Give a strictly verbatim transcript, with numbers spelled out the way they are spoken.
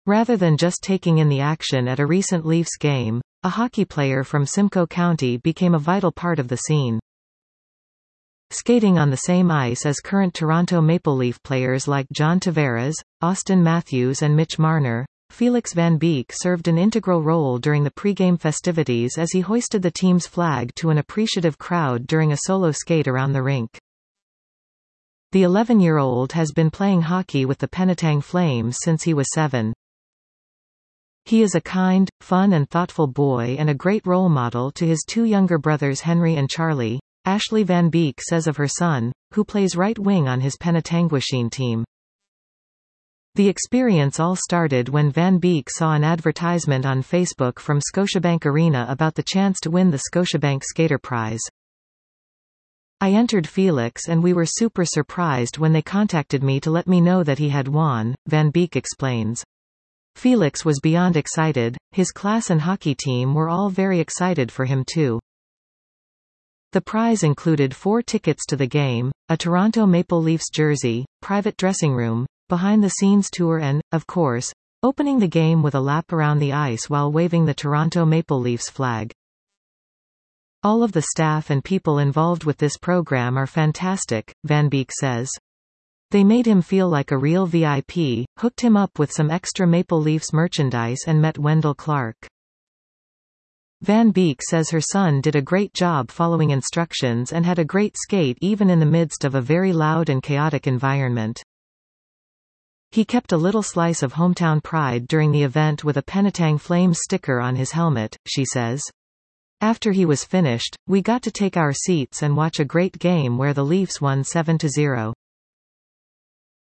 Rather than just taking in the action at a recent Leafs game, a hockey player from Simcoe County became a vital part of the scene. Skating on the same ice as current Toronto Maple Leaf players like John Tavares, Austin Matthews and Mitch Marner, Felix Van Beek served an integral role during the pre-game festivities as he hoisted the team's flag to an appreciative crowd during a solo skate around the rink. The eleven-year-old has been playing hockey with the Penetang Flames since he was seven. He is a kind, fun and thoughtful boy and a great role model to his two younger brothers Henry and Charlie, Ashley Van Beek says of her son, who plays right wing on his Penetanguishene team. The experience all started when Van Beek saw an advertisement on Facebook from Scotiabank Arena about the chance to win the Scotiabank Skater Prize. I entered Felix and we were super surprised when they contacted me to let me know that he had won, Van Beek explains. Felix was beyond excited, his class and hockey team were all very excited for him too. The prize included four tickets to the game, a Toronto Maple Leafs jersey, private dressing room, behind-the-scenes tour and, of course, opening the game with a lap around the ice while waving the Toronto Maple Leafs flag. All of the staff and people involved with this program are fantastic, Van Beek says. They made him feel like a real V I P, hooked him up with some extra Maple Leafs merchandise and met Wendell Clark. Van Beek says her son did a great job following instructions and had a great skate even in the midst of a very loud and chaotic environment. He kept a little slice of hometown pride during the event with a Penetang Flames sticker on his helmet, she says. After he was finished, we got to take our seats and watch a great game where the Leafs won seven to zero.